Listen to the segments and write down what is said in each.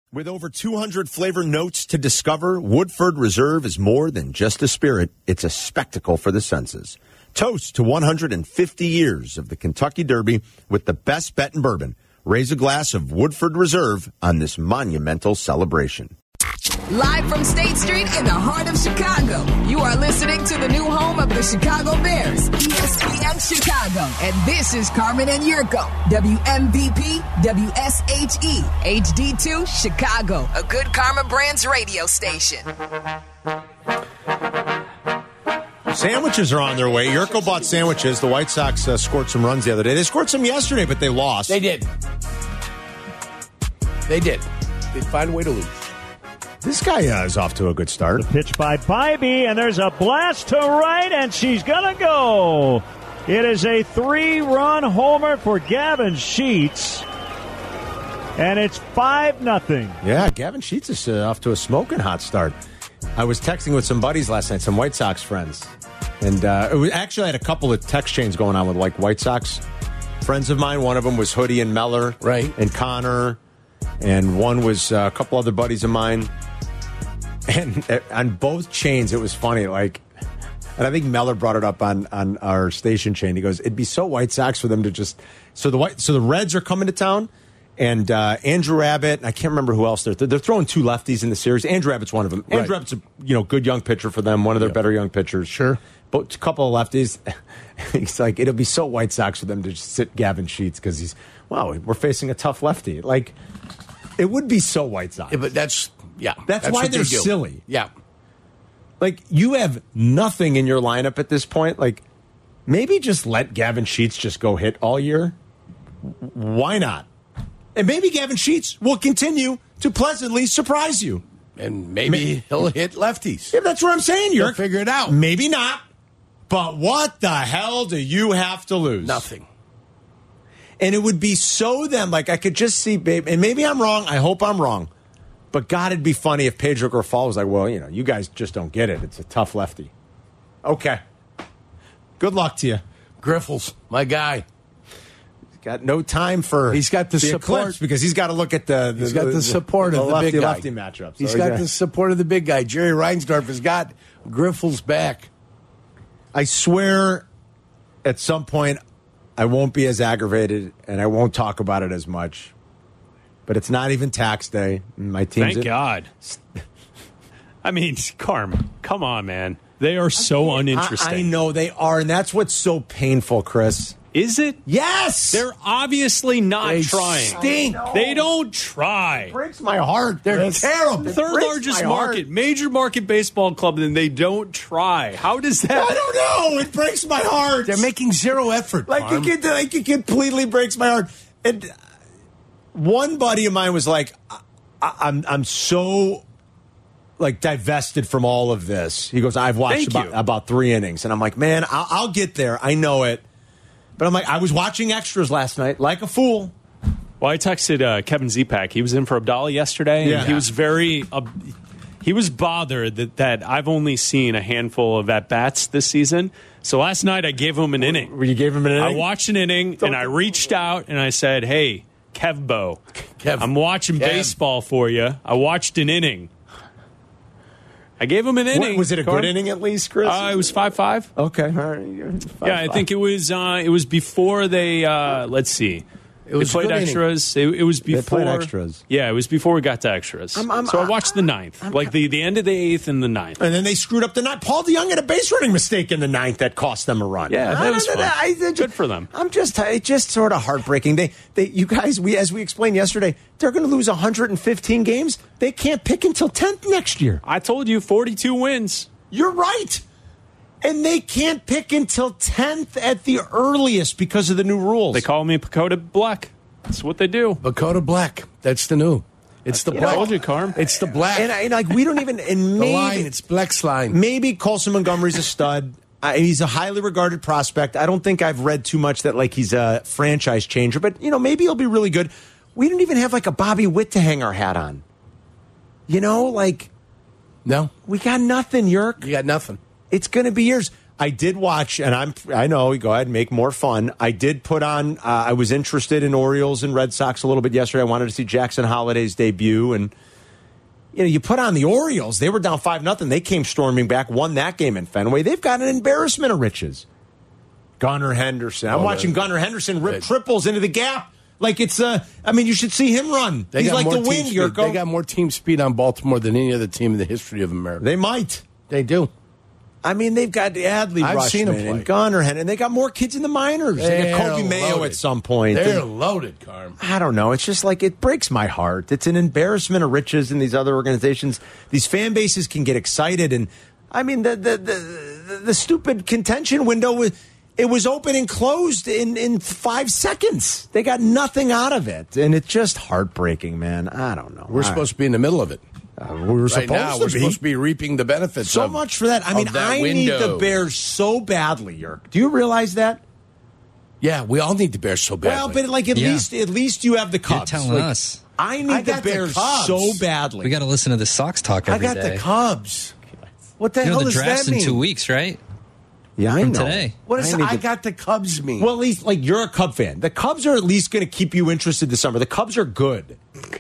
With over 200 flavor notes to discover, Woodford Reserve is more than just a spirit. It's a spectacle for the senses. Toast to 150 years of the Kentucky Derby with the best bet in bourbon. Raise a glass of Woodford Reserve on this monumental celebration. Live from State Street in the heart of Chicago, you are listening to the new home of the Chicago Bears, ESPN Chicago. And this is Carmen and Yurko, WMVP, WSHE, HD2, Chicago, a good Karma Brands radio station. Sandwiches are on their way. Yurko bought sandwiches. The White Sox scored some runs the other day. They scored some yesterday, but they lost. They did. They'd find a way to lose. This guy is off to a good start. The pitch by Bybee, and there's a blast to right, and she's going to go. It is a 3-run homer for Gavin Sheets, and it's 5-0. Yeah, Gavin Sheets is off to a smoking hot start. I was texting with some buddies last night, some White Sox friends, and actually I had a couple of text chains going on with like White Sox friends of mine. One of them was Hoodie and Meller, right, and Connor, and one was a couple other buddies of mine. And on both chains, it was funny. Like, and I think Meller brought it up on our station chain. He goes, "It'd be so White Sox for them to just so the Reds are coming to town, and Andrew Abbott. And I can't remember who else they're throwing 2 lefties in the series. Andrew Abbott's one of them. Andrew Abbott's a good young pitcher for them, one of their better young pitchers. Sure, but a couple of lefties. He's like, it'll be so White Sox for them to just sit Gavin Sheets because we're facing a tough lefty. Like, it would be so White Sox. Yeah, but that's why they're silly. Yeah. Like, you have nothing in your lineup at this point. Like, maybe just let Gavin Sheets just go hit all year. Why not? And maybe Gavin Sheets will continue to pleasantly surprise you. And maybe he'll hit lefties. Yeah, that's what I'm saying. You'll figure it out. Maybe not. But what the hell do you have to lose? Nothing. And it would be so them. Like, I could just see, babe, and maybe I'm wrong. I hope I'm wrong. But God, it'd be funny if Pedro Grifol was like, well, you guys just don't get it. It's a tough lefty. Okay. Good luck to you. Griffles, my guy. He's got no time for he's got the support eclipse because he's got to look at the support of the lefty, big guy. lefty matchup. He's got the support of the big guy. Jerry Reinsdorf has got Griffles back. I swear at some point I won't be as aggravated and I won't talk about it as much. But it's not even tax day. My team's Thank God. I mean, Carm, come on, man. They are so uninteresting. I know they are, and that's what's so painful, Chris. Is it? Yes! They're obviously not trying. Stink. They don't try. It breaks my heart. They're terrible. Third largest market, major market baseball club, and they don't try. How does that? I don't know. It breaks my heart. They're making zero effort. It completely breaks my heart. And one buddy of mine was like, I'm so like divested from all of this. He goes, I've watched about 3 innings. And I'm like, man, I'll get there. I know it. But I'm like, I was watching extras last night like a fool. Well, I texted Kevin Zipak. He was in for Abdallah yesterday. Yeah. And he was he was bothered that I've only seen a handful of at-bats this season. So last night I gave him an inning. You gave him an inning? I watched an inning, and I reached out, and I said, hey, Kevbo, I'm watching baseball for you. I watched an inning. I gave him an inning. Was it a good inning at least, Chris? It was 5-5. Okay. All right. 5-5. Yeah, I think it was before they, let's see. They played extras. It was before. They played extras. Yeah, it was before we got to extras. So I watched the 9th, like the end of the 8th and the 9th. And then they screwed up the 9th. Paul DeJong had a base running mistake in the 9th that cost them a run. Yeah, that was fun. Good for them. It's just sort of heartbreaking. You guys, as we explained yesterday, they're going to lose 115 games. They can't pick until 10th next year. I told you 42 wins. You're right. And they can't pick until 10th at the earliest because of the new rules. They call me Pacoda Black. That's what they do. Pacoda Black. That's the new. It's the black. I told you, Carm. It's the black. And we don't even. And maybe, the line. It's Black's line. Maybe Colson Montgomery's a stud. He's a highly regarded prospect. I don't think I've read too much that like he's a franchise changer, but maybe he'll be really good. We don't even have like a Bobby Witt to hang our hat on. No. We got nothing, Yerk. You got nothing. It's going to be years. I did watch, and I know, go ahead and make more fun. I did put on, I was interested in Orioles and Red Sox a little bit yesterday. I wanted to see Jackson Holliday's debut, and you put on the Orioles. They were down 5-0. They came storming back, won that game in Fenway. They've got an embarrassment of riches. Gunnar Henderson. I'm watching Gunnar Henderson rip triples into the gap. Like it's, you should see him run. He's like the wind, Yurko. They got more team speed on Baltimore than any other team in the history of America. They might. They do. I mean, they've got Adley Rutschman and Gunnar Henderson, and they got more kids in the minors. They got Kobe Mayo at some point. They're loaded, Carm. I don't know. It's just like, it breaks my heart. It's an embarrassment of riches in these other organizations. These fan bases can get excited, and I mean, the stupid contention window it was open and closed in 5 seconds. They got nothing out of it, and it's just heartbreaking, man. I don't know. We're supposed to be in the middle of it. We're supposed to be reaping the benefits. So much for that. I mean, I need the Bears so badly, Yerk. Do you realize that? Yeah, we all need the Bears so badly. Well, but like at least you have the Cubs. You're telling us. I need the Bears so badly. We got to listen to the Sox talk every day. I got the Cubs. What the hell does that mean? The draft's in 2 weeks, right? Yeah, I know. Today. What does I got the Cubs mean? Well, at least, like, you're a Cub fan. The Cubs are at least going to keep you interested this summer. The Cubs are good.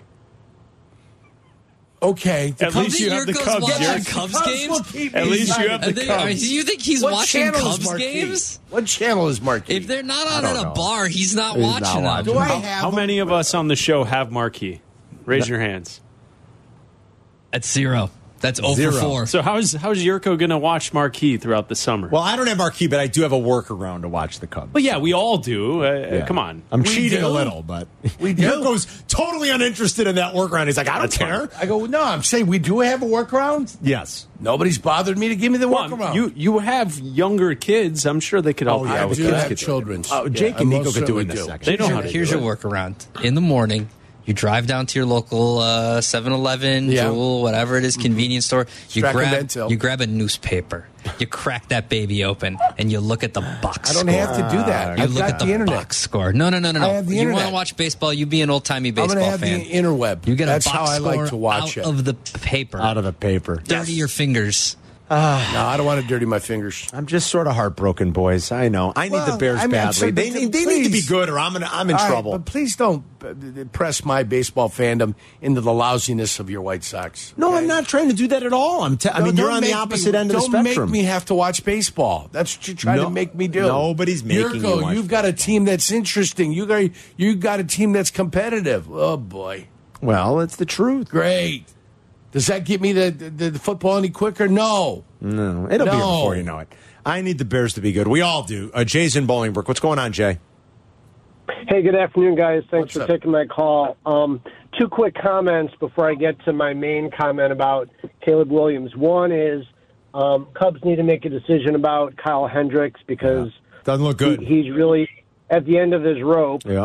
Okay. At least you have the Cubs. Watching Cubs games? At least you have the Cubs. Do you think he's watching Cubs games? What channel is Marquee? If they're not on at a bar, he's not watching them. Do I have How many of us on the show have Marquee? Raise your hands. That's 0. That's 0 for 4. So how's Yurko going to watch Marquee throughout the summer? Well, I don't have Marquee, but I do have a workaround to watch the Cubs. Well, yeah, we all do. Come on. I'm cheating a little, but Yurko's totally uninterested in that workaround. He's like, I don't care. I go, no, I'm saying we do have a workaround. Yes. Nobody's bothered me to give me the workaround. You have younger kids. I'm sure they could help you out with I have kids. children. Jake and Nico could do it in a second. They know how to do it. Here's your workaround. In the morning, you drive down to your local 7-Eleven, Jewel, whatever it is, convenience store. You grab a newspaper. You crack that baby open, and you look at the box score. I don't have to do that. You look at the box score. No. I have the You want to watch baseball, you be an old-timey baseball fan. I'm going to have the interweb. You get That's a box how I score like to watch out of the paper. Out of the paper. Dirty your fingers. No, I don't want to dirty my fingers. I'm just sort of heartbroken, boys. I know. I need the Bears badly. They need to be good, or I'm in trouble. But please don't press my baseball fandom into the lousiness of your White Sox. No, I'm not trying to do that at all. You're on the opposite end of the spectrum. Don't make me have to watch baseball. That's what you're trying to make me do. Nobody's making you watch. You've got a team that's interesting. You got a team that's competitive. Oh boy. Well, it's the truth. Great. Does that get me the football any quicker? No. It'll be here before you know it. I need the Bears to be good. We all do. Jay's in Bolingbrook. What's going on, Jay? Hey, good afternoon, guys. Thanks for taking my call. 2 quick comments before I get to my main comment about Caleb Williams. One is Cubs need to make a decision about Kyle Hendricks because doesn't look good. He's really at the end of his rope. Yeah.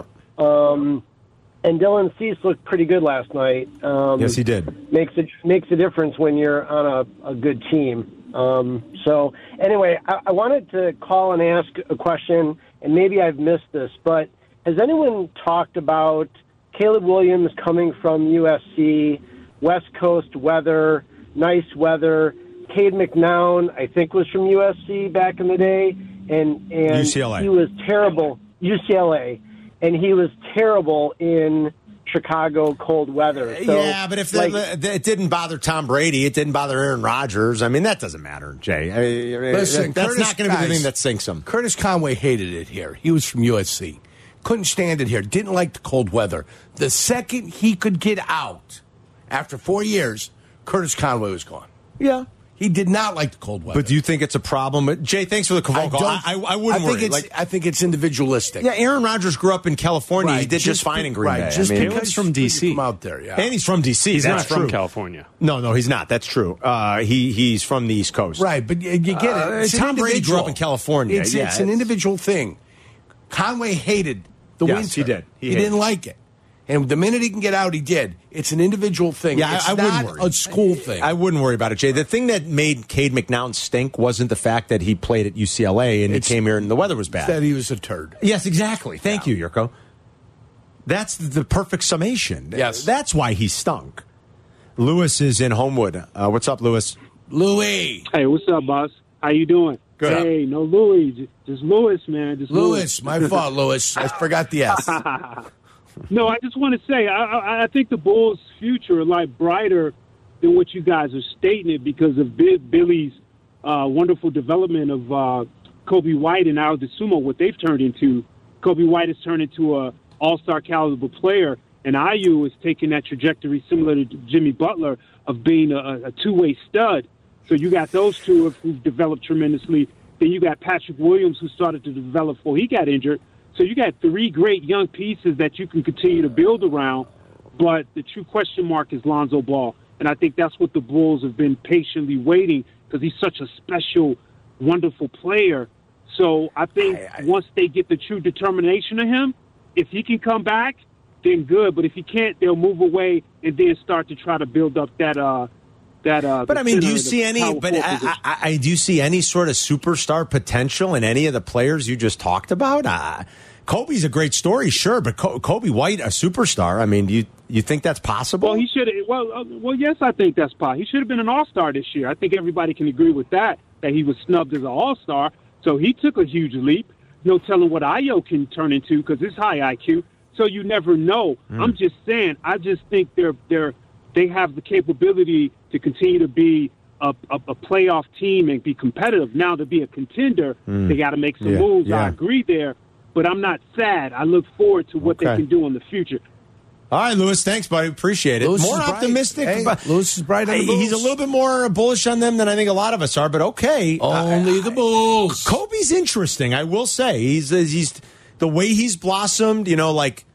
And Dylan Cease looked pretty good last night. Yes, he did. Makes a difference when you're on a good team. So anyway, I wanted to call and ask a question, and maybe I've missed this, but has anyone talked about Caleb Williams coming from USC, West Coast weather, nice weather? Cade McNown, I think, was from USC back in the day, and UCLA. He was terrible. UCLA. And he was terrible in Chicago cold weather. So, yeah, but if it didn't bother Tom Brady, it didn't bother Aaron Rodgers. I mean, that doesn't matter, Jay. Listen, that's not going to be the thing that sinks him. Curtis Conway hated it here. He was from USC. Couldn't stand it here. Didn't like the cold weather. The second he could get out, after 4 years, Curtis Conway was gone. Yeah. He did not like the cold weather. But do you think it's a problem? Jay, thanks for the phone call. I wouldn't worry. I think it's individualistic. Yeah, Aaron Rodgers grew up in California. Right, he did just fine in Green Bay. Just because he's from D.C. From out there, yeah. And he's from D.C. He's That's not from true. California. No, he's not. That's true. He's from the East Coast. Right, but you get it. Tom Brady grew up in California. It's an individual thing. Conway hated the winter. He did. He didn't like it. And the minute he can get out, he did. It's an individual thing. Yeah, it's I not wouldn't worry. A school thing. I wouldn't worry about it, Jay. The thing that made Cade McNown stink wasn't the fact that he played at UCLA and he came here and the weather was bad. That he was a turd. Yes, exactly. Thank you, Yurko. That's the perfect summation. Yes. That's why he stunk. Lewis is in Homewood. What's up, Lewis? Louis. Hey, what's up, boss? How you doing? Good. Hey, no Louis, just Lewis, man. Just Lewis. My fault, Lewis. I forgot the S. No, I just want to say I think the Bulls' future is like brighter than what you guys are stating it because of Billy's wonderful development of Kobe White and Al DeSumo, what they've turned into. Kobe White has turned into a all-star caliber player, and Ayu is taking that trajectory similar to Jimmy Butler of being a two-way stud. So you got those two who've developed tremendously. Then you got Patrick Williams, who started to develop before he got injured. So you got three great young pieces that you can continue to build around. But the true question mark is Lonzo Ball. And I think that's what the Bulls have been patiently waiting because he's such a special, wonderful player. So I think once they get the true determination of him, if he can come back, then good. But if he can't, they'll move away and then start to try to build up that but I mean, do you see any? But I do you see any sort of superstar potential in any of the players you just talked about? Kobe's a great story, sure, but Kobe White, a superstar. I mean, do you think that's possible? Well, he should. Well, yes, I think that's possible. He should have been an All-Star this year. I think everybody can agree with that he was snubbed as an All-Star. So he took a huge leap. No telling what Ayo can turn into because it's high IQ. So you never know. I'm just saying. I just think they have the capability to continue to be a playoff team and be competitive. Now, to be a contender, they got to make some moves. I agree there, but I'm not sad. I look forward to what they can do in the future. All right, Lewis, thanks, buddy. Appreciate it. More optimistic. Hey, Lewis is bright on the Bulls. He's a little bit more bullish on them than I think a lot of us are, but okay. Only the Bulls. Kobe's interesting, I will say. He's the way he's blossomed, like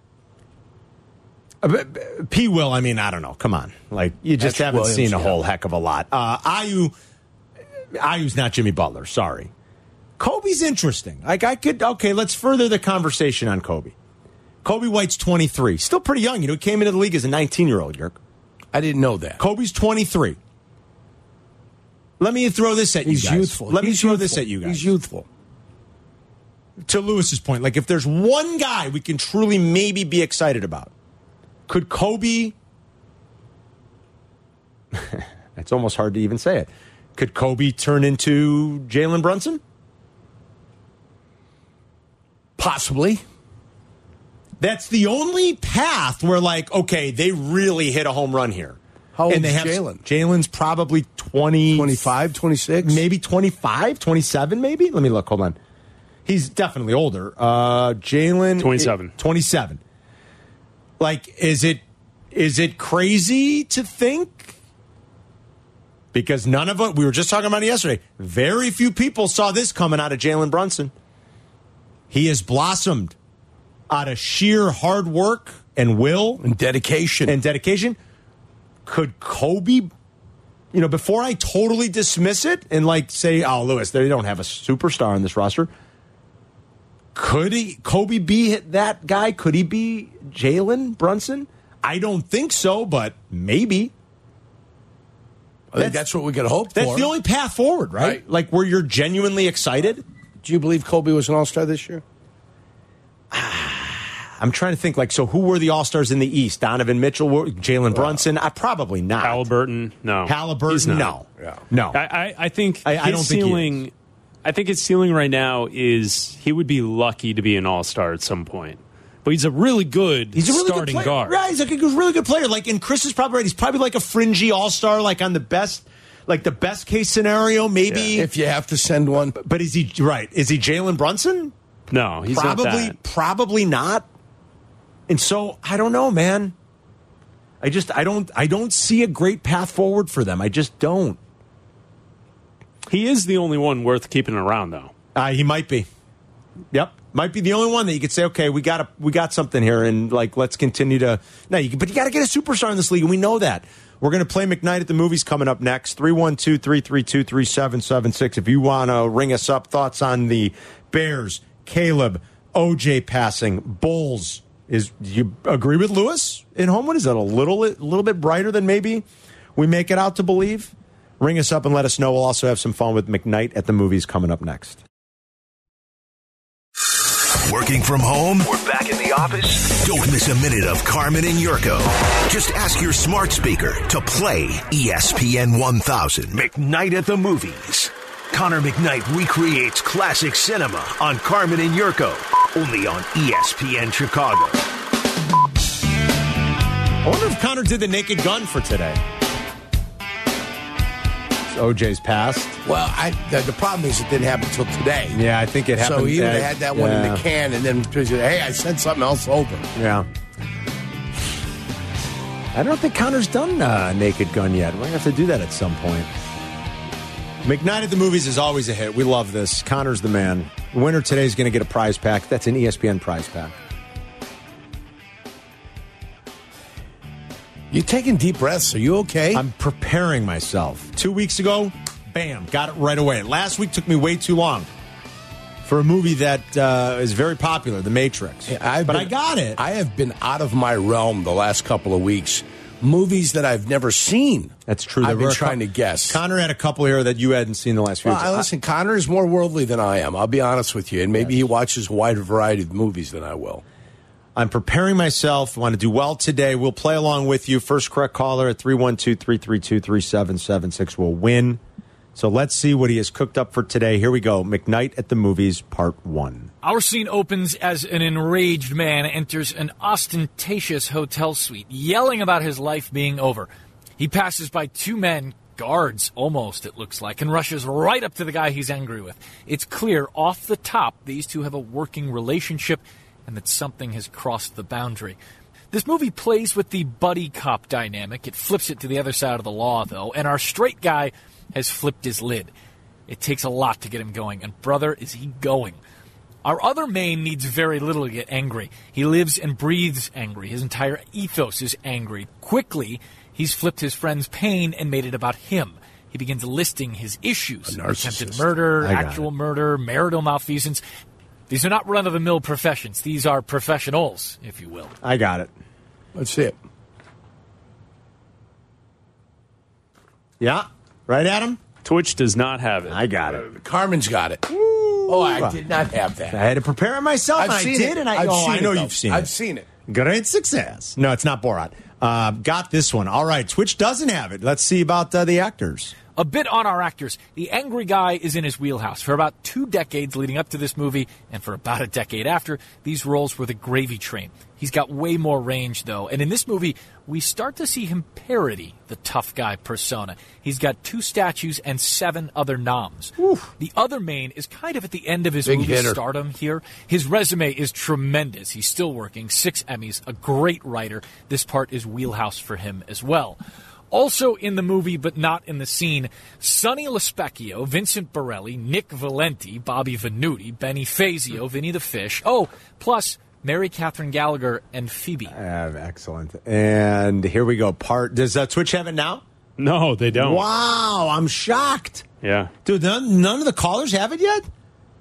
P. Will, I mean, I don't know. Come on. Like, you just haven't seen a whole heck of a lot. Ayu's not Jimmy Butler. Sorry. Kobe's interesting. Let's further the conversation on Kobe. Kobe White's 23. Still pretty young. He came into the league as a 19-year-old, Yerk. I didn't know that. Kobe's 23. Let me throw this at you guys. He's youthful. Let me throw this at you guys. He's youthful. To Lewis's point, like if there's one guy we can truly maybe be excited about, could Kobe... It's almost hard to even say it. Could Kobe turn into Jalen Brunson? Possibly. That's the only path where, okay, they really hit a home run here. How old is Jalen? Jalen's probably 25, 26. Maybe 25, 27 maybe? Let me look. Hold on. He's definitely older. Jalen... 27. 27. Is it crazy to think? Because none of us... We were just talking about it yesterday. Very few people saw this coming out of Jalen Brunson. He has blossomed out of sheer hard work and will. And dedication. Could Kobe, before I totally dismiss it and say, oh, Lewis, they don't have a superstar on this roster. Could Kobe be that guy? Could he be Jalen Brunson? I don't think so, but maybe. I think that's what we got to hope for. That's the only path forward, right? Where you're genuinely excited. Do you believe Kobe was an all-star this year? I'm trying to think, so who were the All-Stars in the East? Donovan Mitchell, Jalen Brunson? Probably not. Halliburton, no. No. Yeah. No. I think I don't ceiling, think I think his ceiling right now is he would be lucky to be an All-Star at some point. But he's a really good starting guard. Right, he's a really good player. And Chris is probably right. He's probably a fringy All-Star, on the best... the best case scenario, maybe. Yeah. If you have to send one. But is he right? Is he Jalen Brunson? No, he's not that. Probably not. And so I don't know, man. I don't see a great path forward for them. I just don't. He is the only one worth keeping around, though. He might be. Yep, might be the only one that you could say, okay, we got something here, and let's continue to. But you got to get a superstar in this league, and we know that. We're going to play McKnight at the Movies coming up next. 312-332-3776. If you want to ring us up, thoughts on the Bears, Caleb, OJ passing, Bulls. Do you agree with Lewis in Homewood? Is that a little bit brighter than maybe we make it out to believe? Ring us up and let us know. We'll also have some fun with McKnight at the Movies coming up next. Working from home or back in the office? Don't miss a minute of Carmen and Yurko. Just ask your smart speaker to play ESPN 1000. McKnight at the Movies. Connor McKnight recreates classic cinema on Carmen and Yurko, only on ESPN Chicago. I wonder if Connor did the Naked Gun for today. OJ's passed. Well, the problem is it didn't happen until today. Yeah, I think it happened. So he would have had that one in the can, and then hey, I sent something else over. Yeah. I don't think Connor's done Naked Gun yet. We're going to have to do that at some point. McKnight at the Movies is always a hit. We love this. Connor's the man. The winner today is going to get a prize pack. That's an ESPN prize pack. You taking deep breaths? Are you okay? I'm preparing myself. 2 weeks ago, bam, got it right away. Last week took me way too long for a movie that is very popular, The Matrix. Yeah, I got it. I have been out of my realm the last couple of weeks. Movies that I've never seen. That's true. I've been trying to guess. Connor had a couple here that you hadn't seen the last few weeks. Listen, Connor is more worldly than I am. I'll be honest with you. And maybe he watches a wider variety of movies than I will. I'm preparing myself. I want to do well today. We'll play along with you. First correct caller at 312-332-3776 will win. So let's see what he has cooked up for today. Here we go. McKnight at the Movies, Part 1. Our scene opens as an enraged man enters an ostentatious hotel suite, yelling about his life being over. He passes by two men, guards almost, it looks like, and rushes right up to the guy he's angry with. It's clear off the top these two have a working relationship and that something has crossed the boundary. This movie plays with the buddy cop dynamic. It flips it to the other side of the law, though, and our straight guy has flipped his lid. It takes a lot to get him going, and brother, is he going. Our other main needs very little to get angry. He lives and breathes angry. His entire ethos is angry. Quickly, he's flipped his friend's pain and made it about him. He begins listing his issues. Attempted murder, actual murder, marital malfeasance. These are not run-of-the-mill professions. These are professionals, if you will. I got it. Let's see it. Yeah. Right, Adam? Twitch does not have it. I got it. Carmen's got it. Oh, I did not have that. I had to prepare it myself, and I did, and I know you've seen it. I've seen it. Great success. No, it's not Borat. Got this one. All right, Twitch doesn't have it. Let's see about the actors. A bit on our actors. The angry guy is in his wheelhouse. For about 2 decades leading up to this movie, and for about a decade after, these roles were the gravy train. He's got way more range, though, and in this movie, we start to see him parody the tough guy persona. He's got 2 statues and 7 other noms. Oof. The other main is kind of at the end of his movie stardom here. His resume is tremendous. He's still working, 6 Emmys, a great writer. This part is wheelhouse for him as well. Also in the movie, but not in the scene, Sonny LaSpecchio, Vincent Borelli, Nick Valenti, Bobby Venuti, Benny Fazio, Vinny the Fish. Oh, plus Mary Catherine Gallagher and Phoebe. Excellent. And here we go. Does Twitch have it now? No, they don't. Wow, I'm shocked. Yeah. Dude, none of the callers have it yet?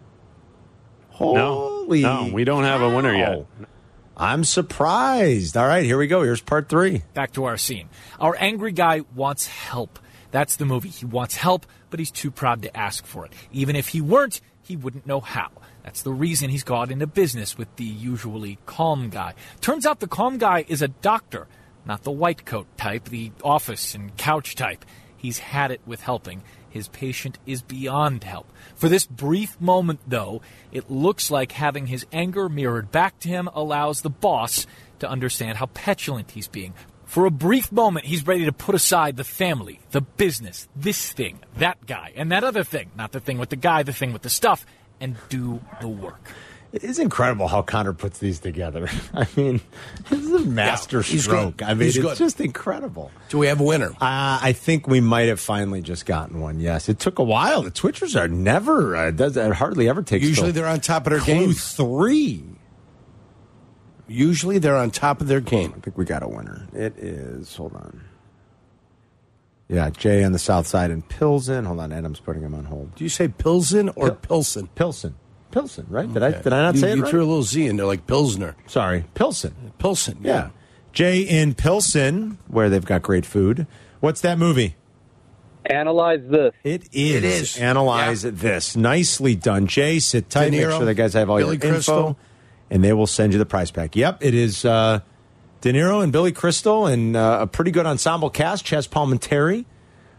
Holy No, we don't have a winner yet. I'm surprised. All right, here we go. Here's part 3. Back to our scene. Our angry guy wants help. That's the movie. He wants help, but he's too proud to ask for it. Even if he weren't, he wouldn't know how. That's the reason he's got into business with the usually calm guy. Turns out the calm guy is a doctor, not the white coat type, the office and couch type. He's had it with helping. His patient is beyond help. For this brief moment, though, it looks like having his anger mirrored back to him allows the boss to understand how petulant he's being. For a brief moment, he's ready to put aside the family, the business, this thing, that guy, and that other thing. Not the thing with the guy, the thing with the stuff, and do the work. It is incredible how Connor puts these together. I mean, this is a master stroke. Good. I mean, it's just incredible. Do we have a winner? I think we might have finally just gotten one, yes. It took a while. The Twitchers are never, it hardly ever takes. Usually they're on top of their game. Clue 3. Usually they're on top of their game. I think we got a winner. It is, hold on. Yeah, Jay on the south side in Pilsen. Hold on, Adam's putting him on hold. Do you say Pilsen or Pilsen? Pilsen, right? Did I not say it right? You threw a little Z in there like Pilsner. Sorry, Pilsen. Pilsen, yeah. Jay in Pilsen, where they've got great food. What's that movie? Analyze This. It is. Analyze This. Nicely done. Jay, sit tight. Make sure the guys have all Billy your info, and they will send you the prize pack. Yep, it is De Niro and Billy Crystal and a pretty good ensemble cast. Chaz Palminteri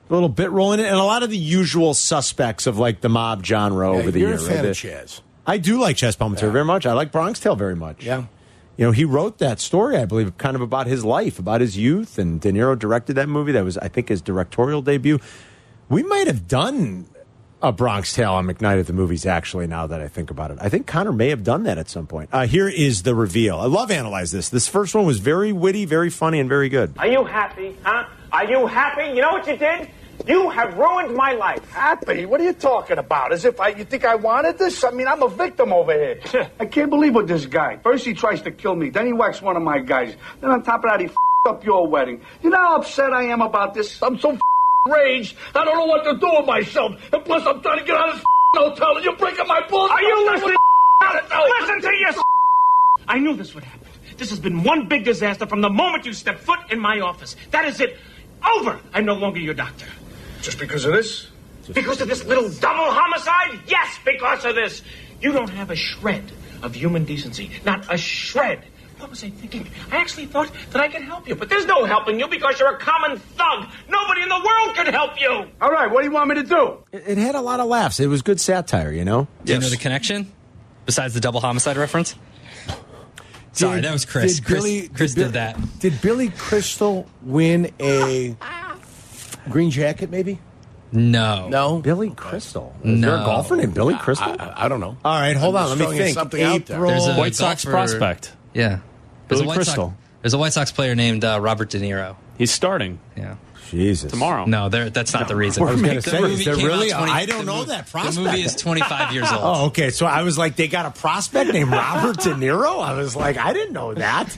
A little bit rolling it, and a lot of the usual suspects of like the mob genre over the you're years. You're a fan of Chaz. I do like Chaz Palminteri very much. I like Bronx Tale very much. Yeah. You know, he wrote that story, I believe, kind of about his life, about his youth, and De Niro directed that movie. That was, I think, his directorial debut. We might have done a Bronx Tale on McKnight at the Movies, actually, now that I think about it. I think Connor may have done that at some point. Here is the reveal. I love Analyze This. This first one was very witty, very funny, and very good. Are you happy, huh? Are you happy? You know what you did? You have ruined my life. Happy? What are you talking about? As if you think I wanted this? I mean, I'm a victim over here. I can't believe what this guy. First he tries to kill me, then he whacks one of my guys. Then on top of that, he up your wedding. You know how upset I am about this? I'm so raged, I don't know what to do with myself. And plus, I'm trying to get out of this hotel, and you're breaking my balls. Are you listening? Listen to your. I knew this would happen. This has been one big disaster from the moment you stepped foot in my office. That is it. Over. I'm no longer your doctor. Just because of this? Because of this little double homicide? Yes, because of this. You don't have a shred of human decency. Not a shred. What was I thinking? I actually thought that I could help you, but there's no helping you because you're a common thug. Nobody in the world can help you. All right, what do you want me to do? It had a lot of laughs. It was good satire, you know? Do you know the connection? Besides the double homicide reference? Sorry, that was Chris. Chris did that. Did Billy Crystal win a green jacket, maybe? No. Billy Crystal. Is No. there a golfer named Billy Crystal? I don't know. All right, hold on. Let me think. Something out there. There's a White Sox golfer- prospect. Yeah. There's Billy Crystal. There's a White Sox player named Robert De Niro. He's starting Yeah. Jesus. tomorrow. No, that's not the reason. I was going to The say, movie is there came out really? 20 I don't the know mo- that prospect. The movie is 25 years old. Oh, okay. So I was like, they got a prospect named Robert De Niro? I was like, I didn't know that.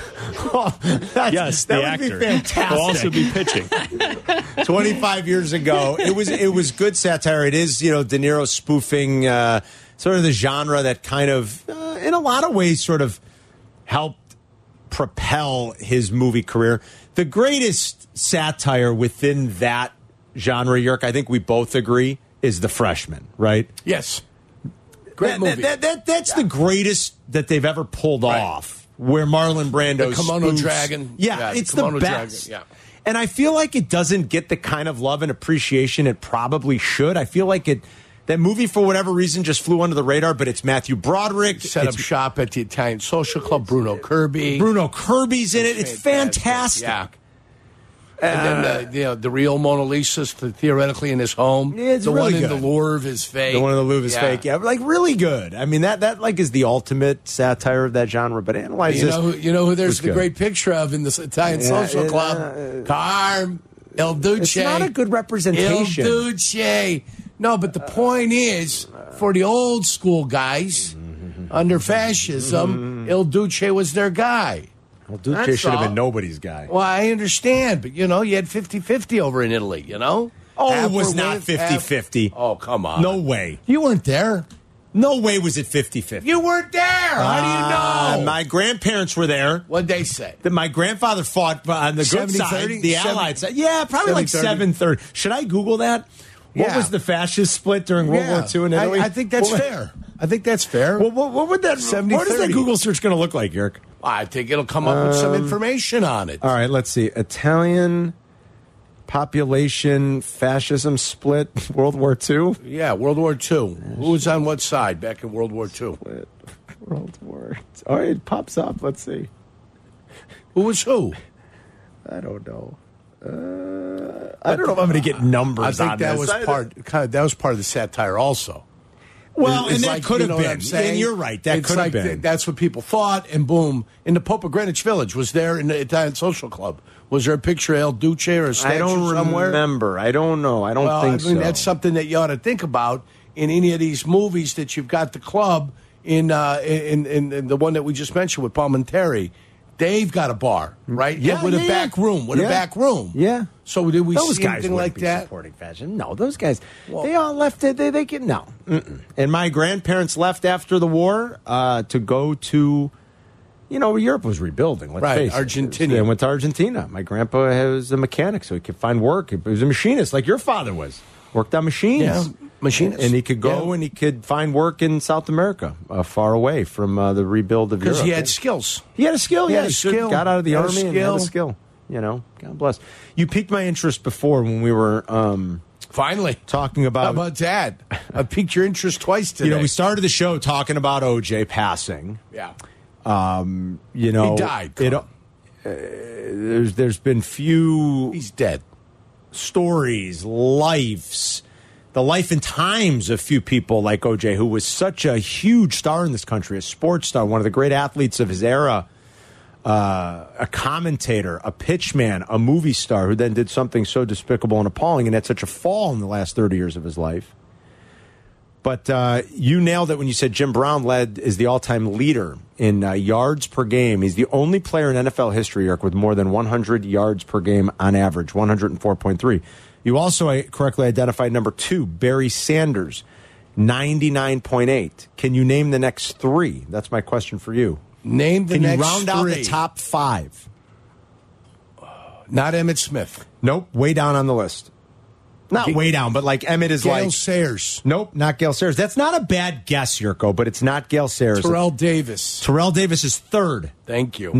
Yes, that the would actor. be fantastic. Will also be pitching. 25 years ago, it was good satire. It is, De Niro spoofing sort of the genre that kind of, in a lot of ways, sort of helped propel his movie career. The greatest satire within that genre, Yerk, I think we both agree, is The Freshman, right? Yes. Great movie. That's the greatest that they've ever pulled off, where Marlon Brando The Kimono spoofs. Dragon. Yeah, it's the Kimono best. Dragon, yeah. And I feel like it doesn't get the kind of love and appreciation it probably should. I feel like that movie, for whatever reason, just flew under the radar, but it's Matthew Broderick. Set up shop at the Italian Social Club. Bruno Kirby. Bruno Kirby's in it. It's fantastic. Yeah. And then the real Mona Lisa's theoretically in his home. Yeah, it's the really one good. in the Louvre is fake. The one in the Louvre is fake. Yeah, like really good. I mean, that like is the ultimate satire of that genre. But Analyze This. You know who there's was the good. great picture of in the Italian Social Club? Carm El Duce. It's not a good representation. El Duce. No, but the point is, for the old school guys under fascism, El Duce was their guy. Well, Duce should have been nobody's guy. Well, I understand, but, you had 50-50 over in Italy, Oh, it was not 50-50. Oh, come on. No way. You weren't there. No way was it 50-50. You weren't there. How do you know? My grandparents were there. What'd they say? That my grandfather fought on the good 70-30? side, the Allied side. Yeah, probably like 7-30. Should I Google that? What was the fascist split during World War II in Italy? I think that's fair. I think that's fair. Well, what would that 70-30. What is that Google search going to look like, Eric? I think it'll come up with some information on it. All right, let's see. Italian population fascism split World War II? Yeah, World War II. Who was on what side back in World War II? Split World War. All right, it pops up. Let's see. Who was who? I don't know. I don't know if I'm going to get numbers on that this. was that was part of the satire also. Well, It's and that like, could you have know what been. I'm saying? And you're right. That It's could have like been. That's what people thought, and boom. And the Pope of Greenwich Village was there in the Italian Social Club. Was there a picture of El Duce or a statue I don't somewhere? remember. I don't know. I don't think so. That's something that you ought to think about in any of these movies that you've got the club in the one that we just mentioned with Palminteri. They've got a bar, right? Yeah, with a yeah, back yeah. room. With a Yeah. back room. Yeah. So did we Those see guys anything wouldn't like be that? supporting fashion. No, those guys, they all left it. They can, no. Mm-mm. And my grandparents left after the war to go to, Europe was rebuilding. Let's Right, face it. Argentina. They went to Argentina. My grandpa was a mechanic, so he could find work. He was a machinist, like your father was. Worked on machines. Yeah, machinist. And he could go and he could find work in South America, far away from the rebuild of Europe. Because he had skills. He had a skill, He yeah. had a He skill. got out of the Had a army and had a skill. God bless. You piqued my interest before when we were finally talking about. How about that? I piqued your interest twice today. We started the show talking about OJ passing. Yeah. He died. There's been few. He's dead. Stories, lives, the life and times of few people like OJ, who was such a huge star in this country, a sports star, one of the great athletes of his era, a commentator, a pitchman, a movie star, who then did something so despicable and appalling and had such a fall in the last 30 years of his life. But you nailed it when you said Jim Brown is the all-time leader in yards per game. He's the only player in NFL history, Eric, with more than 100 yards per game on average, 104.3. You also correctly identified number 2, Barry Sanders, 99.8. Can you name the next 3? That's my question for you. Name the next 3. Can you round out the top 5? Not Emmitt Smith. Nope, way down on the list. Not way down, but like Emmett is Gale Sayers. Nope, not Gale Sayers. That's not a bad guess, Yurko, but it's not Gale Sayers. Terrell Davis. Terrell Davis is 3rd. Thank you.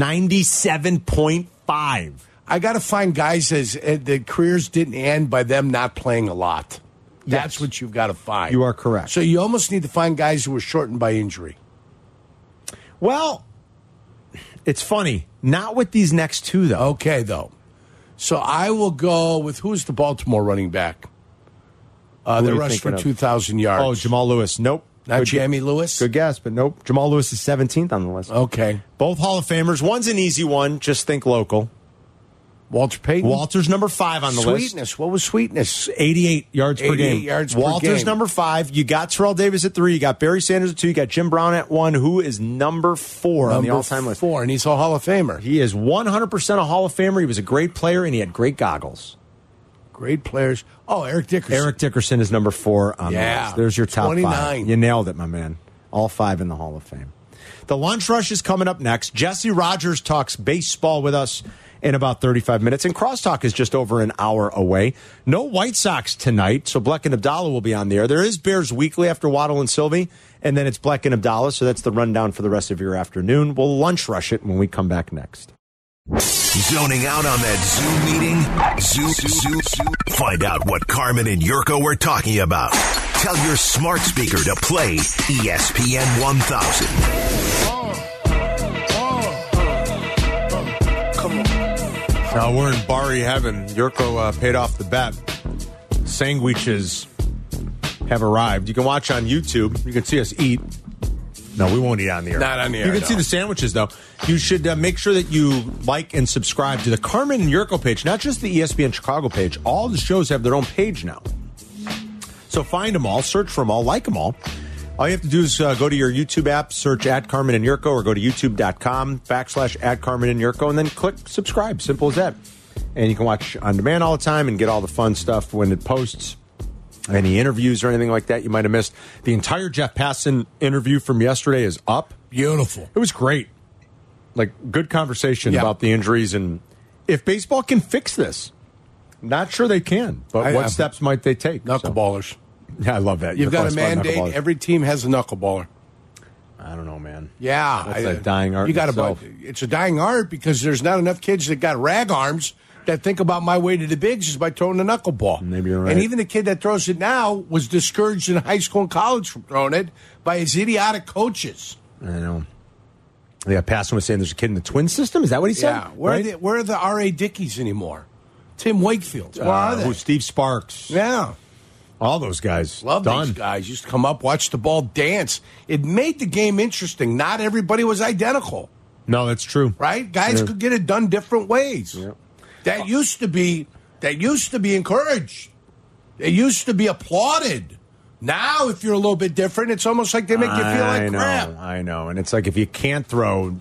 97.5. I got to find guys the careers didn't end by them not playing a lot. That's what you've got to find. You are correct. So you almost need to find guys who were shortened by injury. Well, it's funny. Not with these next 2, though. Okay, though. So I will go with who's the Baltimore running back? They rushed for 2,000 yards. Oh, Jamal Lewis. Nope. Not Jamie Lewis? Good guess, but nope. Jamal Lewis is 17th on the list. Okay. Both Hall of Famers. One's an easy one. Just think local. Walter Payton? Walter's number 5 on the list. Sweetness. What was Sweetness? 88 yards per game. 88 yards per game. Walter's number 5. You got Terrell Davis at 3. You got Barry Sanders at 2. You got Jim Brown at 1. Who is number 4 on the all-time list? 4, and he's a Hall of Famer. He is 100% a Hall of Famer. He was a great player, and he had great goggles. Great players. Oh, Eric Dickerson. Eric Dickerson is number 4 on the list. There's your top 29. 5. You nailed it, my man. All 5 in the Hall of Fame. The Lunch Rush is coming up next. Jesse Rogers talks baseball with us in about 35 minutes. And Crosstalk is just over an hour away. No White Sox tonight, so Bleck and Abdallah will be on the air. There is Bears Weekly after Waddle and Sylvie, and then it's Bleck and Abdallah, so that's the rundown for the rest of your afternoon. We'll lunch rush it when we come back next. Zoning out on that Zoom meeting? Zoom. Find out what Carmen and Yurko were talking about. Tell your smart speaker to play ESPN 1000. Now we're in Bari heaven. Yurko paid off the bet. Sandwiches have arrived. You can watch on YouTube. You can see us eat. No, we won't eat on the air. Not on the air. You can see the sandwiches, though. You should make sure that you like and subscribe to the Carmen and Yurko page, not just the ESPN Chicago page. All the shows have their own page now. So find them all, search for them all, like them all. All you have to do is go to your YouTube app, search @Carmen and Yurko, or go to youtube.com/@Carmen and Yurko, and then click subscribe. Simple as that. And you can watch on demand all the time and get all the fun stuff when it posts. Any interviews or anything like that you might have missed. The entire Jeff Passan interview from yesterday is up. Beautiful. It was great. Like, good conversation about the injuries and if baseball can fix this. Not sure they can, but what steps might they take? Knuckleballers. Yeah, I love that. You've got a mandate. Every team has a knuckleballer. I don't know, man. Yeah. That's a dying art. It's a dying art because there's not enough kids that got rag arms that think about my way to the bigs is by throwing the knuckleball. Maybe you're right. And even the kid that throws it now was discouraged in high school and college from throwing it by his idiotic coaches. I know. Yeah, Passan was saying there's a kid in the twin system. Is that what he said? Yeah. Where are the R.A. Dickies anymore? Tim Wakefield. Where are they? Steve Sparks. Yeah. All those guys. Love these guys. Used to come up, watch the ball dance. It made the game interesting. Not everybody was identical. No, that's true. Right? Guys could get it done different ways. Yeah. That used to be encouraged. It used to be applauded. Now, if you're a little bit different, it's almost like they make you feel like crap. I know. And it's like if you can't throw,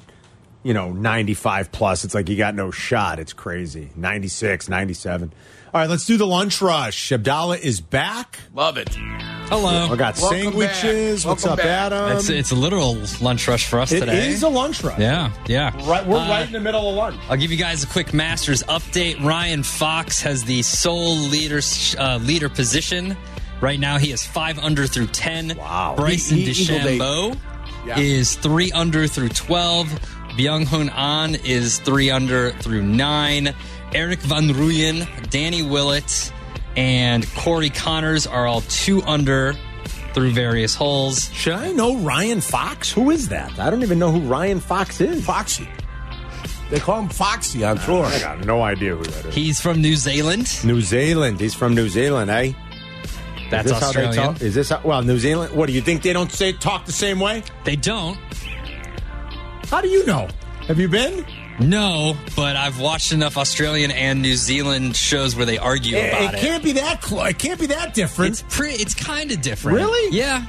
95 plus, it's like you got no shot. It's crazy. 96, 97. All right, let's do the lunch rush. Abdallah is back. Love it. Hello. I got sandwiches. What's up, Adam? It's a literal lunch rush for us today. It is a lunch rush. Yeah. Right, we're right in the middle of lunch. I'll give you guys a quick Masters update. Ryan Fox has the sole leader position. Right now, he is 5 under through 10. Wow. Bryson DeChambeau is 3 under through 12. Byung-Hun An is 3 under through 9. Eric Van Rooyen, Danny Willett, and Corey Connors are all 2 under through various holes. Should I know Ryan Fox? Who is that? I don't even know who Ryan Fox is. Foxy. They call him Foxy on tour. I got no idea who that is. He's from New Zealand. New Zealand. He's from New Zealand, eh? That's Australian. Is this well, New Zealand? What do you think they don't talk the same way? They don't. How do you know? Have you been? No, but I've watched enough Australian and New Zealand shows where they argue about it. It can't be that close. It can't be that different. It's kind of different. Really? Yeah.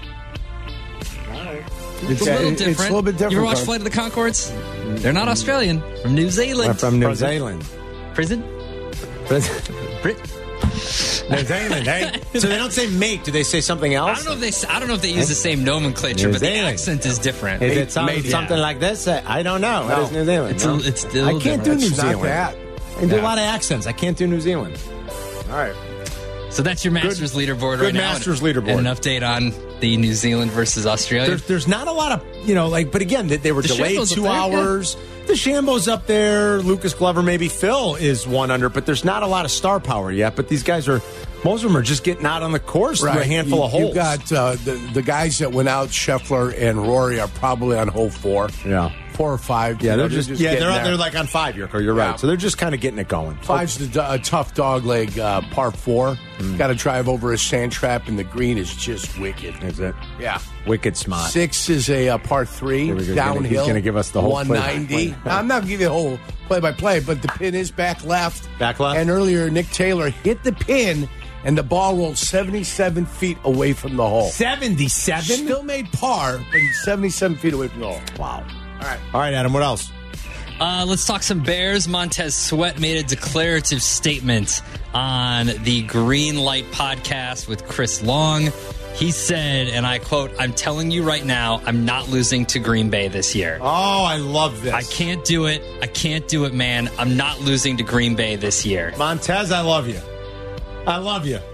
It's a little different. It's a little bit different. You ever watch Flight of the Conchords? They're not Australian. From New Zealand. We're from New Zealand. Prison? New Zealand, eh? So they don't say mate. Do they say something else? I don't know if they use the same nomenclature, but the accent is different. Is it something like this? I don't know. No. What is New Zealand? It's still I can't do New It's not Zealand. that. I do a lot of accents. I can't do New Zealand. All right. So that's your Masters leaderboard right now. Good Masters leaderboard. And an update on the New Zealand versus Australia. There's not a lot of, but again, they were delayed DeChambeau's 2 hours. The DeChambeau's up there. Lucas Glover, maybe Phil is 1 under, but there's not a lot of star power yet. But these guys most of them are just getting out on the course through a handful of holes. You've got the guys that went out, Scheffler and Rory, are probably on hole 4. Yeah. 4 or 5. Yeah, they're they're like on 5, Yurko. You're right. So they're just kind of getting it going. 5's a tough dog leg, par 4. Got to drive over a sand trap, and the green is just wicked. Is it? Yeah. Wicked smart. 6 is a par 3, downhill. He's going to give us the whole 190. I'm not giving you the whole play-by-play, but the pin is back left. Back left? And earlier, Nick Taylor hit the pin, and the ball rolled 77 feet away from the hole. 77? Still made par, but 77 feet away from the hole. Wow. All right, Adam, what else? Let's talk some Bears. Montez Sweat made a declarative statement on the Green Light podcast with Chris Long. He said, and I quote, "I'm telling you right now, I'm not losing to Green Bay this year." Oh, I love this. I can't do it. I can't do it, man. I'm not losing to Green Bay this year. Montez, I love you. I love you.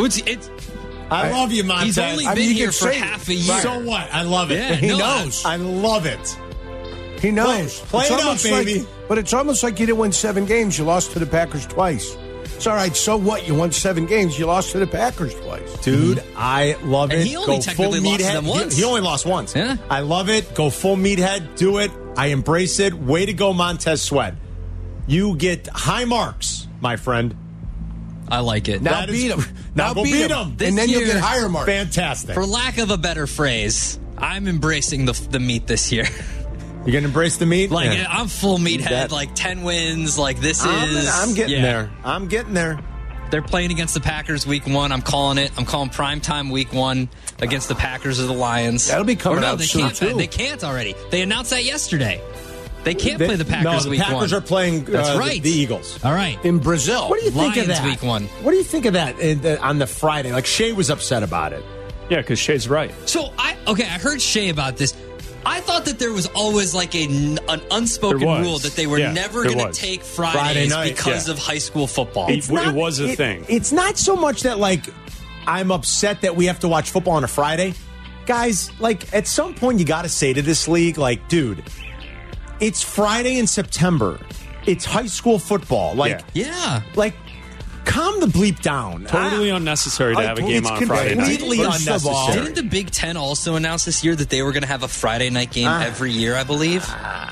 I love you, Montez. He's only been here for half a year. So what? I love it. Yeah, he knows. I love it. He knows. Play it up, baby. But it's almost like you didn't win 7 games. You lost to the Packers twice. It's all right. So what? You won 7 games. You lost to the Packers twice. Dude, I love it. And he only technically lost to them once. He only lost once. Yeah. I love it. Go full meathead. Do it. I embrace it. Way to go, Montez Sweat. You get high marks, my friend. I like it. Now beat him. Now go beat him. This And then year, you'll get higher marks. Fantastic. For lack of a better phrase, I'm embracing the meat this year. You gonna embrace the meat? Like, Yeah. I'm full meathead, like 10 wins, like this is... I'm getting there. I'm getting there. They're playing against the Packers week 1. I'm calling it. I'm calling primetime week 1 against the Packers or the Lions. That'll be coming out they soon, can't, too. They can't already. They announced that yesterday. They can't play the Packers the week 1. Packers are playing That's right. the Eagles. All right. In Brazil. What do you think of Lions that? week 1. What do you think of that on the Friday? Like, Shea was upset about it. Yeah, because Shay's right. So, I heard Shea about this. I thought that there was always like an unspoken rule that they were never going to take Fridays because of high school football. It was a thing. It's not so much that, like, I'm upset that we have to watch football on a Friday. Guys, like, at some point you got to say to this league, like, dude, it's Friday in September. It's high school football. Like, yeah. Like, calm the bleep down. Totally unnecessary to have a game on Friday night. Completely unnecessary. Didn't the Big Ten also announce this year that they were going to have a Friday night game every year, I believe?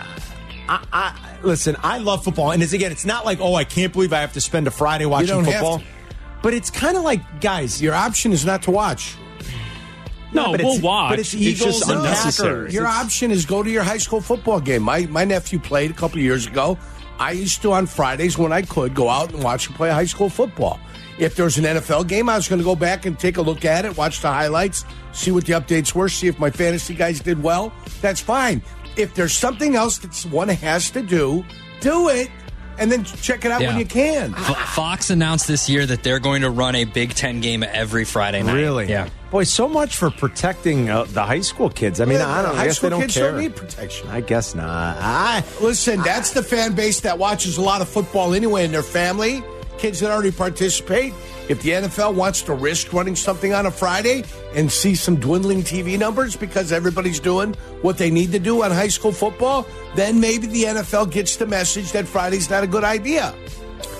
Listen, I love football. And it's not like, I can't believe I have to spend a Friday watching football. But it's kind of like, guys, your option is not to watch. No, we'll watch. But it's Eagles just and unnecessary. Packers. Your option is go to your high school football game. My nephew played a couple of years ago. I used to, on Fridays when I could, go out and watch him play high school football. If there was an NFL game, I was going to go back and take a look at it, watch the highlights, see what the updates were, see if my fantasy guys did well. That's fine. If there's something else that one has to do it, and then check it out when you can. Fox announced this year that they're going to run a Big Ten game every Friday night. Really? Yeah. Boy, so much for protecting the high school kids. I mean, I don't know. I guess they don't kids care. don't need protection. I guess not. Listen, that's the fan base that watches a lot of football anyway in their family. Kids that already participate. If the NFL wants to risk running something on a Friday and see some dwindling TV numbers because everybody's doing what they need to do on high school football, then maybe the NFL gets the message that Friday's not a good idea.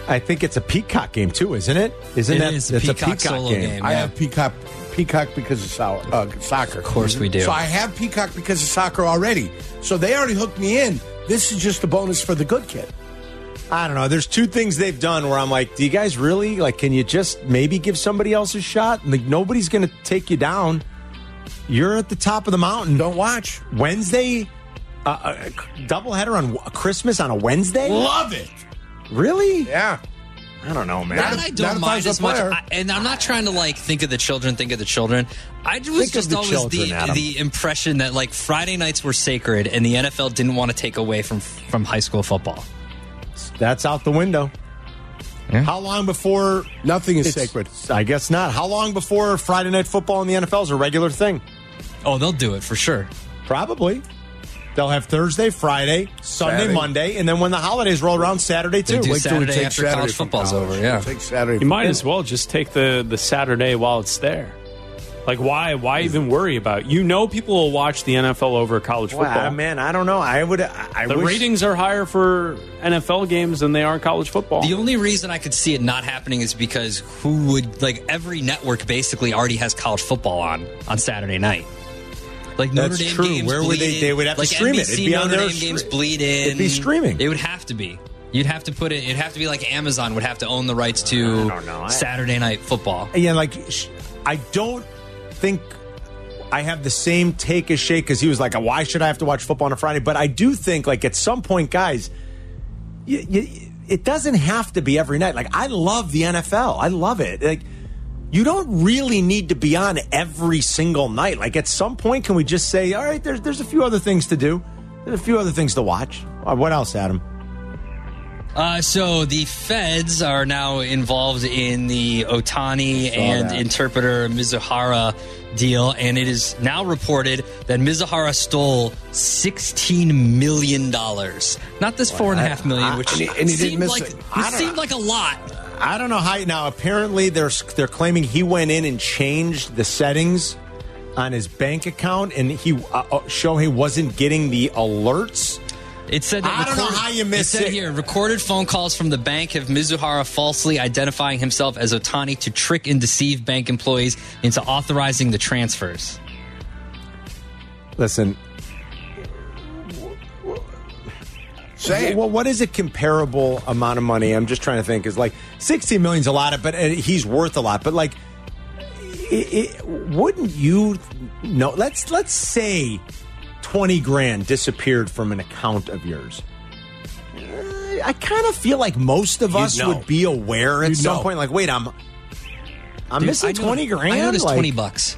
I think it's a Peacock game too, isn't it? Isn't that it's a Peacock solo game? I have Peacock because of soccer. Of course we do. So I have Peacock because of soccer already. So they already hooked me in. This is just a bonus for the good kid. I don't know. There's two things they've done where I'm like, do you guys really, like, can you just maybe give somebody else a shot? Like, nobody's going to take you down. You're at the top of the mountain. Don't watch. Wednesday, doubleheader on Christmas on a Wednesday? Love it. Really? Yeah. I don't know, man. That I don't mind as much. And I'm not trying to, like, think of the children. I was just always the impression that, like, Friday nights were sacred and the NFL didn't want to take away from high school football. That's out the window. Yeah. How long before... Nothing is sacred. I guess not. How long before Friday Night Football in the NFL is a regular thing? Oh, they'll do it for sure. Probably. They'll have Thursday, Friday, Sunday, Monday, and then when the holidays roll around, Saturday too. They do Saturday after college football's over, yeah. Take Saturday. You might as well just take the Saturday while it's there. Like, why even worry about it? You know people will watch the NFL over college football. Well, man, I don't know. The ratings are higher for NFL games than they are college football. The only reason I could see it not happening is because every network basically already has college football on Saturday night. Like Notre Dame games Where would they would have to stream NBC, it? It'd be on Notre Dame games bleed in. It'd be streaming. It would have to be. You'd have to put it. It'd have to be like Amazon would have to own the rights to Saturday Night Football. Yeah, like I don't think I have the same take as Shay because he was like, why should I have to watch football on a Friday? But I do think, like, at some point, guys, it doesn't have to be every night. Like, I love the NFL. I love it. Like, you don't really need to be on every single night. Like, at some point, can we just say, all right, there's a few other things to do. There's a few other things to watch. What else, Adam? So the feds are now involved in the Ohtani and interpreter Mizuhara deal, and it is now reported that Mizuhara stole $16 million. Not this $4.5 million, which seemed like a lot. I don't know how. Now, apparently, they're claiming he went in and changed the settings on his bank account, and Shohei wasn't getting the alerts. It said that I don't know how you missed it. It said here, recorded phone calls from the bank have Mizuhara falsely identifying himself as Ohtani to trick and deceive bank employees into authorizing the transfers. Listen. Say it. Well, what is a comparable amount of money? I'm just trying to think. Is like $16 million is a lot, but he's worth a lot. But like, wouldn't you know? Let's say 20 grand disappeared from an account of yours. I kind of feel like most of us would be aware at some point. Like, wait, I'm missing 20 grand. I noticed $20.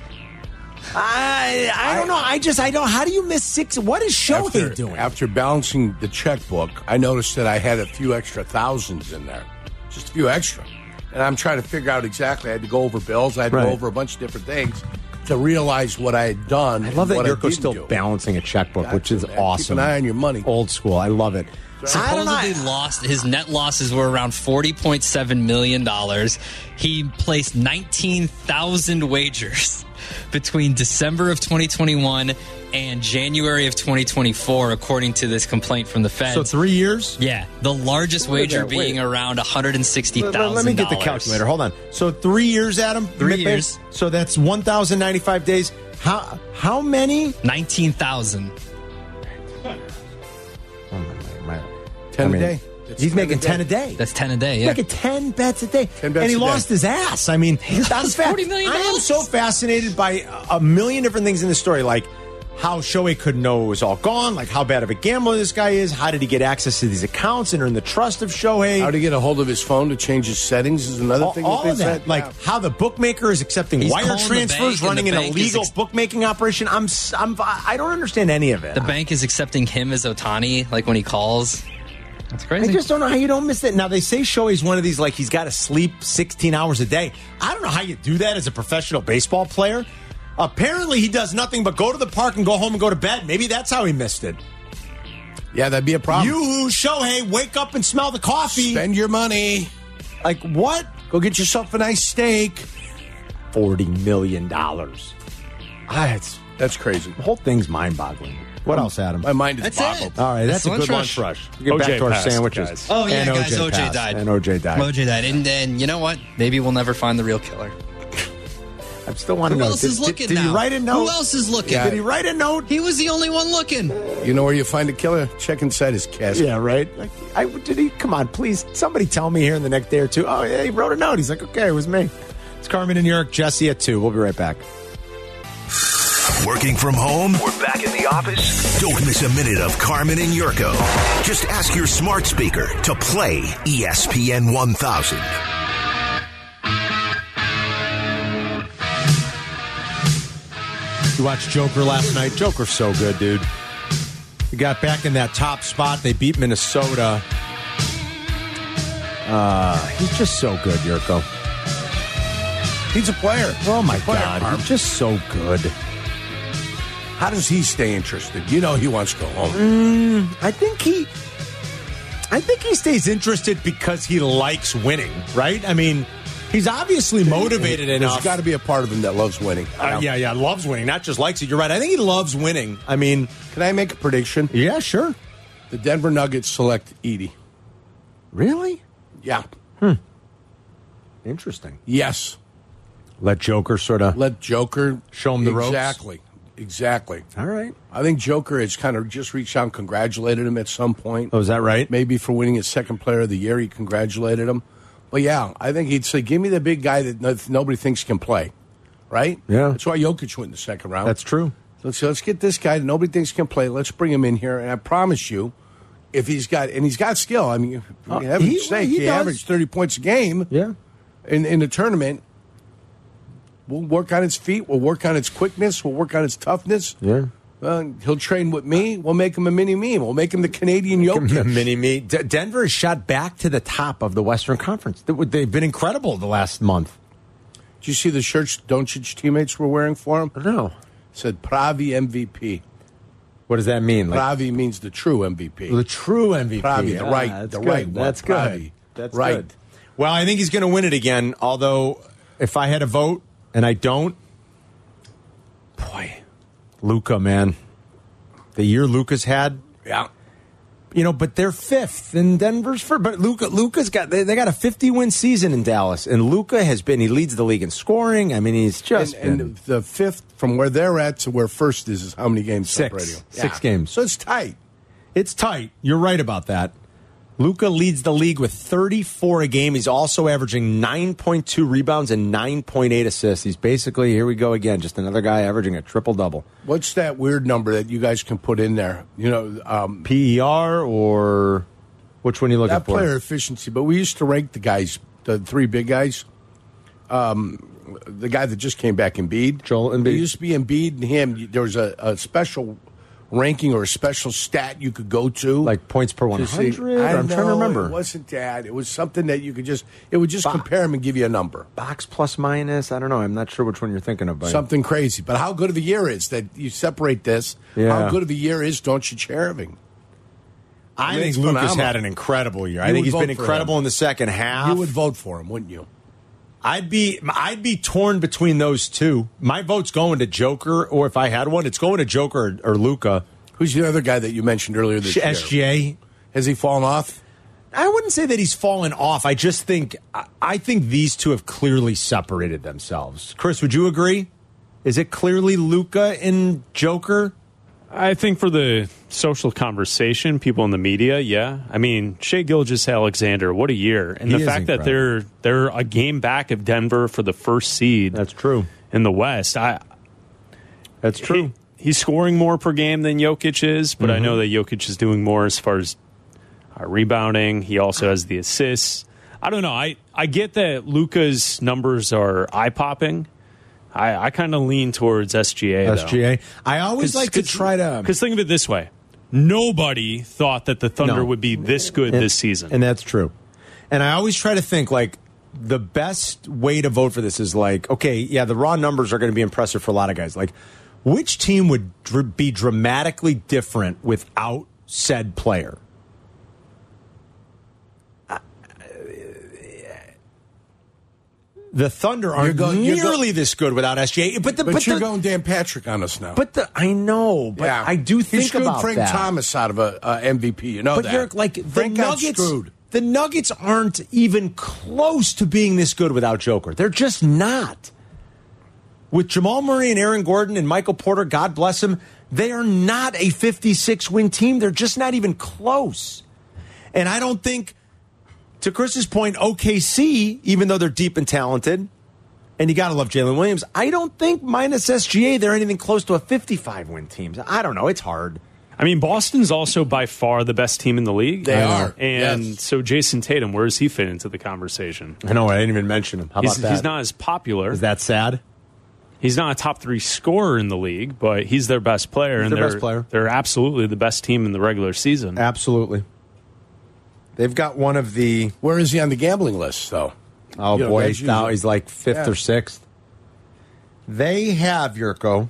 I don't know. I don't. How do you miss six? What is Shohei doing? After balancing the checkbook, I noticed that I had a few extra thousands in there, just a few extra, and I'm trying to figure out exactly. I had to go over bills. I had to go over a bunch of different things to realize what I had done. I love that Yurko's still balancing a checkbook, which is awesome. Keep an eye on your money. Old school. I love it. Supposedly his net losses were around $40.7 million. He placed 19,000 wagers between December of 2021 and January of 2024, according to this complaint from the Feds. So 3 years? Yeah. The largest wager being around $160,000. Let me get the calculator. Hold on. So 3 years, Adam? 3 years. So that's 1,095 days. How many? 19,000. 10 a day. He's making 10 a day. That's 10 a day, yeah. He's making 10 bets a day. 10 bets and he a lost day. his ass. I mean, $40 million. I am so fascinated by a million different things in the story, like how Shohei couldn't know it was all gone, like how bad of a gambler this guy is, how did he get access to these accounts and earn the trust of Shohei? How to get a hold of his phone to change his settings is another thing. All of that. Like how the bookmaker is accepting wire transfers, running an illegal bookmaking operation. I don't understand any of it. The bank is accepting him as Ohtani, like when he calls. That's crazy. I just don't know how you don't miss that. Now, they say Shohei's one of these, like, he's got to sleep 16 hours a day. I don't know how you do that as a professional baseball player. Apparently, he does nothing but go to the park and go home and go to bed. Maybe that's how he missed it. Yeah, that'd be a problem. You, Shohei, wake up and smell the coffee. Spend your money. Like, what? Go get yourself a nice steak. $40 million. That's crazy. The whole thing's mind-boggling. What else, Adam? My mind is That's boggled. it. All right, that's a Lunch good lunch rush. rush. Get back OJ to our passed, sandwiches. guys. Oh, yeah, And guys, OJ passed. died. And OJ died. OJ died. And then, you know what? Maybe we'll never find the real killer. I still want to Who know. else is looking did now? he write a note? Who else is looking? Did he write a note? He was the only one looking. You know where you find a killer? Check inside his casket. Yeah, right. Like, did he? Come on, please. Somebody tell me here in the next day or two. Oh, yeah, he wrote a note. He's like, okay, it was me. It's Carmen in New York. Jesse at 2. We'll be right back. Working from home? We're back in the office? Don't miss a minute of Carmen and Yurko. Just ask your smart speaker to play ESPN 1000. You watched Joker last night? Joker's so good, dude. He got back in that top spot. They beat Minnesota. He's just so good, Yurko. He's a player. Oh, my Player, God. Carm. He's just so good. How does he stay interested? You know he wants to go home. I think he stays interested because he likes winning, right? I mean, he's obviously motivated enough. There's got to be a part of him that loves winning. Yeah, loves winning, not just likes it. You're right. I think he loves winning. I mean, can I make a prediction? Yeah, sure. The Denver Nuggets select Edey. Really? Yeah. Interesting. Yes. Let Joker show him the ropes. Exactly. All right. I think Joker has kind of just reached out and congratulated him at some point. Oh, is that right? Maybe for winning his second player of the year, he congratulated him. But yeah, I think he'd say, give me the big guy that nobody thinks can play. Right? Yeah. That's why Jokic went in the second round. That's true. So let's get this guy that nobody thinks can play. Let's bring him in here. And I promise you, if he's got skill. I mean, for heaven's sake, he averaged 30 points a game. Yeah. In the tournament. We'll work on his feet. We'll work on his quickness. We'll work on his toughness. Yeah. He'll train with me. We'll make him a mini-me. We'll make him the Canadian Jokic. Mini-me. Denver is shot back to the top of the Western Conference. They've been incredible the last month. Did you see the shirts Doncic teammates were wearing for him? No. It said Pravi MVP. What does that mean? Pravi means the true MVP. The true MVP. Pravi, the right one. That's Pravi. good. That's right. Good. Well, I think he's going to win it again, although if I had a vote, and I don't. Boy, Luka, man. The year Luka's had. Yeah. You know, but they're fifth and Denver's first. But Luka's got they got a 50-win season in Dallas. And Luka he leads the league in scoring. I mean, he's just and the fifth from where they're at to where first is how many games? Six games. So it's tight. It's tight. You're right about that. Luka leads the league with 34 a game. He's also averaging 9.2 rebounds and 9.8 assists. He's basically, here we go again, just another guy averaging a triple-double. What's that weird number that you guys can put in there? You know, PER or which one are you looking for? That player efficiency, but we used to rank the guys, the three big guys. The guy that just came back, Embiid. Joel Embiid. It used to be Embiid and him. There was a special ranking or a special stat you could go to, like points per 100. I'm trying to remember. It wasn't that. It was something that you could would just compare them and give you a number. Box plus minus. I don't know. I'm not sure which one you're thinking of. Buddy. Something crazy. But how good of a year is that? You separate this. Yeah. How good of a year is Doncic having? I think Luka's had an incredible year. I think he's been incredible in the second half. You would vote for him, wouldn't you? I'd be torn between those two. My vote's going to Joker, or if I had one, it's going to Joker or Luka. Who's the other guy that you mentioned earlier this year? SGA. Has he fallen off? I wouldn't say that he's fallen off. I just think these two have clearly separated themselves. Chris, would you agree? Is it clearly Luka and Joker? I think for the social conversation, people in the media, yeah. I mean, Shai Gilgeous-Alexander, what a year. And the fact that they're a game back of Denver for the first seed. That's true. In the West. That's true. He's scoring more per game than Jokic is, but I know that Jokic is doing more as far as rebounding. He also has the assists. I don't know. I get that Luka's numbers are eye-popping. I kind of lean towards SGA, SGA. I always like to try to... Because think of it this way. Nobody thought that the Thunder would be this good this season. And that's true. And I always try to think, like, the best way to vote for this is like, okay, yeah, the raw numbers are going to be impressive for a lot of guys. Like, which team would be dramatically different without said player? the Thunder aren't nearly this good without SGA. But you're going Dan Patrick on us now. I know, but I do think about Frank that. Thomas out of a MVP. You know but that. You're like Frank the got Nuggets. screwed. The Nuggets aren't even close to being this good without Joker. They're just not. With Jamal Murray and Aaron Gordon and Michael Porter, God bless him, they are not a 56-win team. They're just not even close. And I don't think, to Chris's point, OKC, even though they're deep and talented, and you got to love Jalen Williams, I don't think minus SGA they're anything close to a 55-win team. I don't know. It's hard. I mean, Boston's also by far the best team in the league. They are. And so Jason Tatum, where does he fit into the conversation? I know. I didn't even mention him. How about that? He's not as popular. Is that sad? He's not a top 3 scorer in the league, but he's their best player. He's their best player. They're absolutely the best team in the regular season. Absolutely. They've got one of the... Where is he on the gambling list, though? Oh, boy. Now he's like 5th or 6th. They have, Yurko,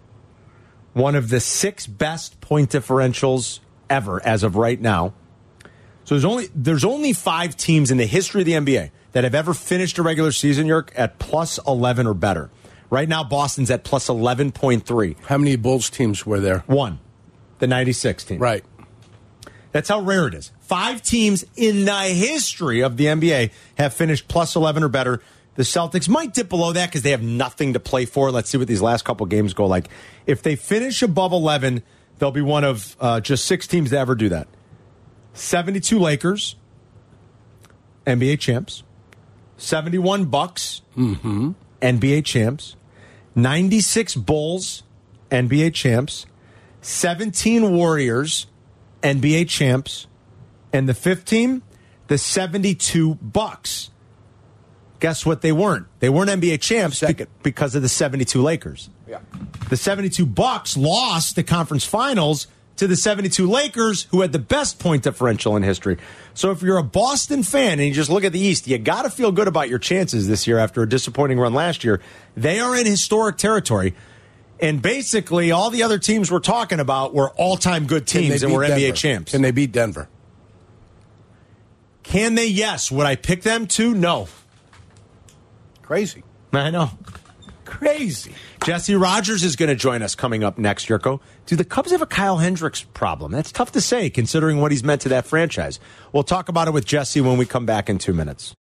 one of the 6 best point differentials ever as of right now. So there's only 5 teams in the history of the NBA that have ever finished a regular season, Yurk, at plus 11 or better. Right now, Boston's at plus 11.3. How many Bulls teams were there? 1. The 96 team. Right. That's how rare it is. 5 teams in the history of the NBA have finished plus 11 or better. The Celtics might dip below that because they have nothing to play for. Let's see what these last couple games go like. If they finish above 11, they'll be one of just 6 teams to ever do that. 72 Lakers, NBA champs. 71 Bucks, NBA champs. 96 Bulls, NBA champs. 17 Warriors, NBA champs. And the 5th team, the 72 Bucks. Guess what they weren't? They weren't NBA champs because of the 72 Lakers. Yeah. The 72 Bucks lost the conference finals to the 72 Lakers, who had the best point differential in history. So if you're a Boston fan and you just look at the East, you got to feel good about your chances this year after a disappointing run last year. They are in historic territory. And basically, all the other teams we're talking about were all-time good teams and were NBA champs. Can they beat Denver? Can they? Yes. Would I pick them to? No. Crazy. I know. Crazy. Jesse Rogers is going to join us coming up next, Yurko. Do the Cubs have a Kyle Hendricks problem? That's tough to say, considering what he's meant to that franchise. We'll talk about it with Jesse when we come back in 2 minutes.